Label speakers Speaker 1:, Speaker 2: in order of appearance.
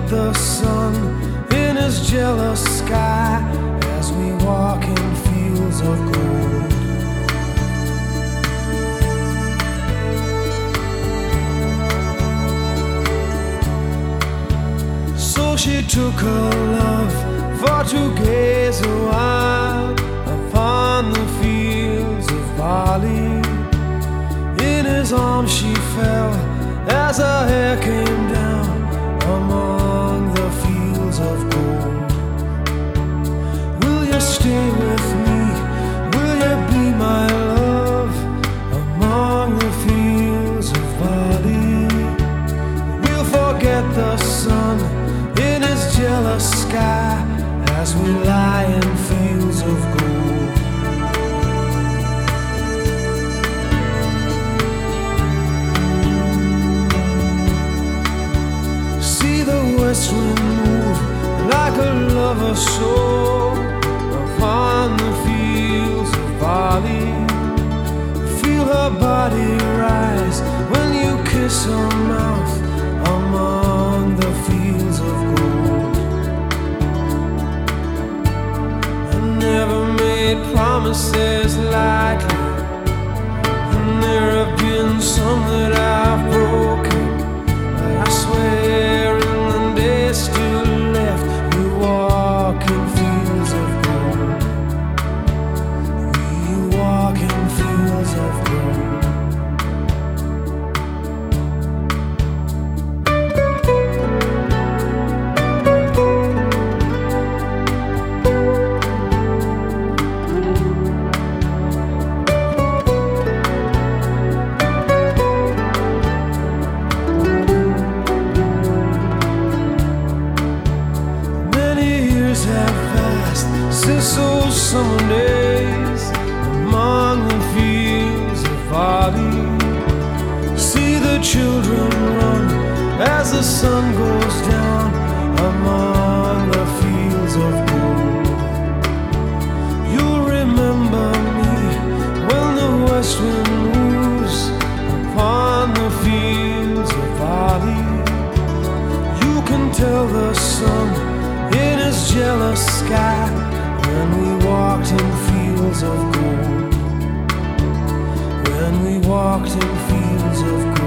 Speaker 1: the sun in his jealous sky as we walk in fields of gold. So she took her love for to gaze a while upon the fields of barley. In his arms she fell as her hair came down among the fields of gold. Will you stay with me? Will you be my love among the fields of barley? We'll forget the sun in his jealous sky as we lie in fields of gold. See the west wind move like a lover's soul upon the fields of barley. Feel her body rise when you kiss her mouth among the fields of gold. I never made promises lightly, and there have been some that I've broken, but I swear in the days still left we walk in fields of gold. We walk in fields of gold. Have passed since those summer days among the fields of barley. See the children run as the sun goes down among the fields of gold. You'll remember me when the west wind moves upon the fields of barley. You can tell the sun in his jealous sky when we walked in fields of gold. When we walked in fields of gold.